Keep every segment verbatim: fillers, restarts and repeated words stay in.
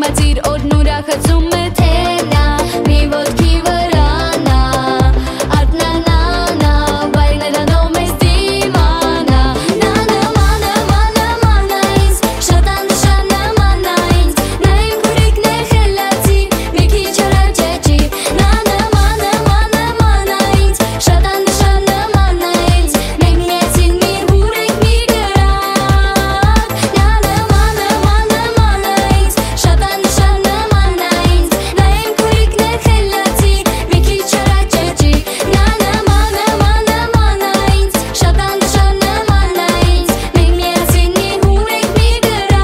Իմացիր օդն ուրախացում է թե նա մի ոտքի վրա նա Արտնանանա վայր նրանով մեզ դիմանա Նա նման նման նման է ինձ շատ աննշան նման է ինձ Նա իմ քուրիկն է խելացի մի քիչ առաջ չի Նա նման նման նման է ինձ շատ աննշան նման է ինձ Մենք միասին մի հուրենք մի գրակ Նա նման նման նման է ինձ շատ աննշան նման է ինձ Նա իմ քուրիկն է խելացի մի քիչ առաջ չի Նա նման նման նման է ինձ շատ աննշան նման է ինձ Մենք միասին մի հուրենք մի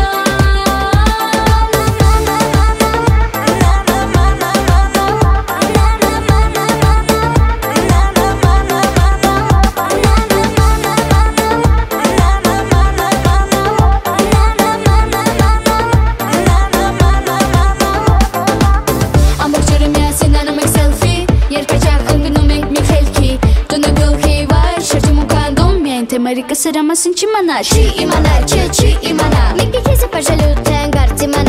Ամբողջ օրը միասին անում ենք սելֆի Երկրաչափ ընկնում ենք մի խելքի Տունը գլխի վայր շրջում ու քանդում Միայն թե մերիկը սրա մասին չիմանա Չի իմանա, չէ չի իմանա Մենք մի քեզ է պարժելու թե անգարց իմանա